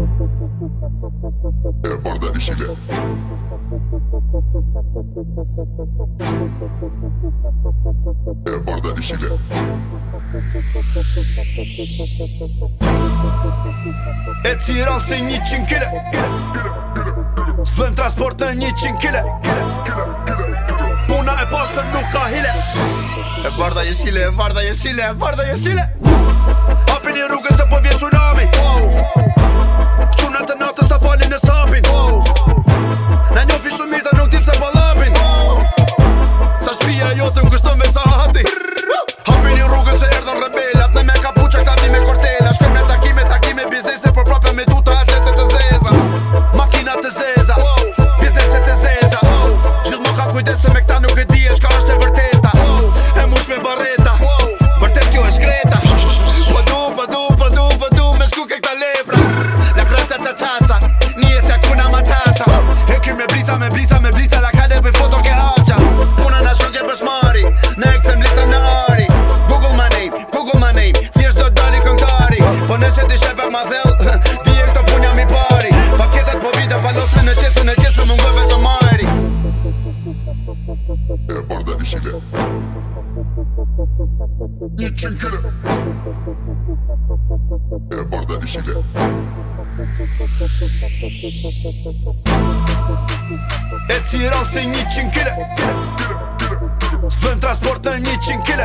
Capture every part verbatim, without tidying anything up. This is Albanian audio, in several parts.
E bardha ishile. E bardha ishile. E Tiranë si një qind kile, s'bëm transport në një qind kile. Puna e pastër nuk ka hile. E bardha jeshile, e bardha jeshile, e bardha jeshile. Hapin i rrugën se po vjen tsunami. Qunat e natës ta falin e sapin. Na njofi shumita nuk dim se po lapin. Sa shpia jote m'kushton me sa hati. Hapin i rrugën se erdhën rebelat. Ne me kapuqa këta vi me kortela. Shkëm në takime, takime biznese. Por prape me duta atletet të zeza. Makinat të zeza, bizneset të zeza. Gjithë më ka kujdese me këta nuk e di e shka është e vërteta. E mush me bareta, vërtet kjo është kreta. Po du, po du, po du, po du me shku ke këta lepra. La kraca qa qa qa, nije se kuna matata. E ky me blica, me blica, me blica. La kade për foto ke haqa. Puna na shon ke bëshmari, ne e këthem litra në ari. Google my name, Google my name. Thjesht do dali këngtari. Po nëse ti shepek ma thell, di e këto punja mi pari. Paketet po vite pa losme në qesë, në qesë më ngove të mari. E bardha ishile. Një qind kile. E bardha ishile. E Tiranë si një qind kile, s'bëm transport në një qind kile.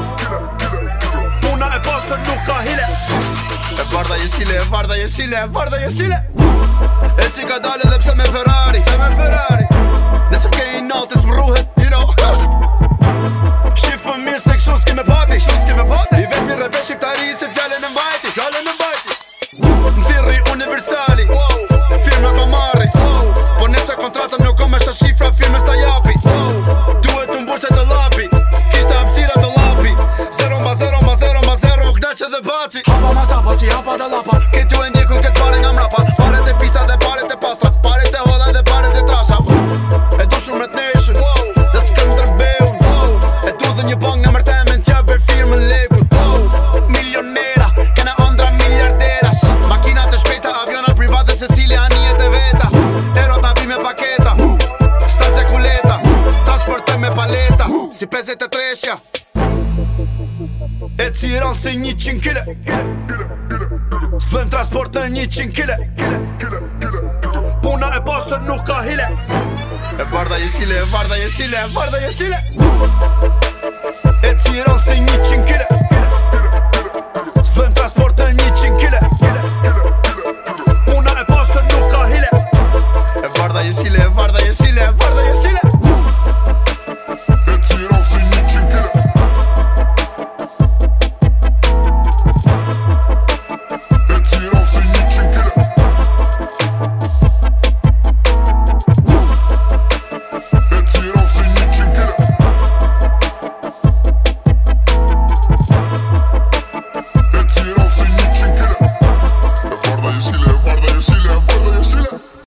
Puna e pastër nuk ka hile. E bardha jeshile, e bardha jeshile, e bardha jeshile. E cika dale dhe pse me Ferrari, pse me Ferrari. Nëse ke i natës më rruhet, you know. Shifën mirë se kështu s'ki me pati, kështu s'ki me pati. I vetë mirë rebe shqiptari se fjallën e mbajti, fjallën e mbajti. M'thirri universali, firma ka marri. Po nëse kontratën nuk kom e shta shifra, firme s'ta japi. Duhet të mburse të lapi, kishte hapsira të lapi. Zero mba zero mba zero mba zero, u knaqe dhe baci. Hapa ma sapa si hapa dhe lapa, këtë ju e ndjekun këtë pare nga mrapa. Paret e pista dhe paret e pastra, paret e hoda dhe paret e trasha. E du shumë ret nation, dhe s'këm drëbeun. E du dhe një bang në mërtemen tja ver firmën lepun. Milionera, kena ondra miliarderas. Makinat e shpejta, avionat private se cili anijet e veta. Erot na vi me paketa, stance kuleta. Transportoj me paleta, si peset e treshja. E Tiranë si një qind kile, s'bëm transport në një qind kile. Puna e pastër nuk ka hile. E bardha jeshile, e bardha jeshile, e bardha jeshile. E Tiranë si një qind kile.